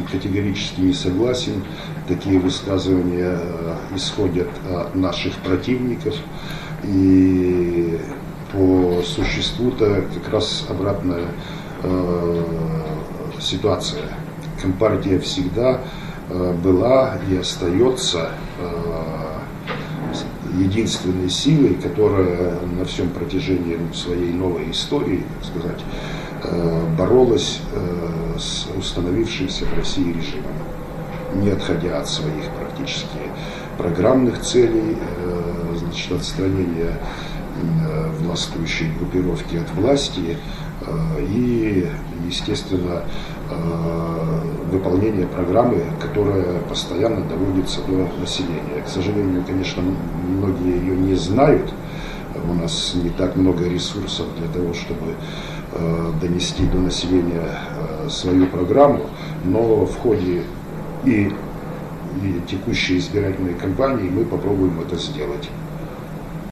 категорически не согласен. Такие высказывания исходят от наших противников. И по существу-то как раз обратная ситуация. Компартия всегда была и остается единственной силой, которая на всем протяжении своей новой истории, так сказать, боролась с установившимся в России режимом, не отходя от своих практически программных целей, значит, отстранения властвующей группировки от власти и, естественно, выполнение программы, которая постоянно доводится до населения. К сожалению, конечно, многие ее не знают. У нас не так много ресурсов для того, чтобы донести до населения свою программу, но в ходе и текущей избирательной кампании мы попробуем это сделать.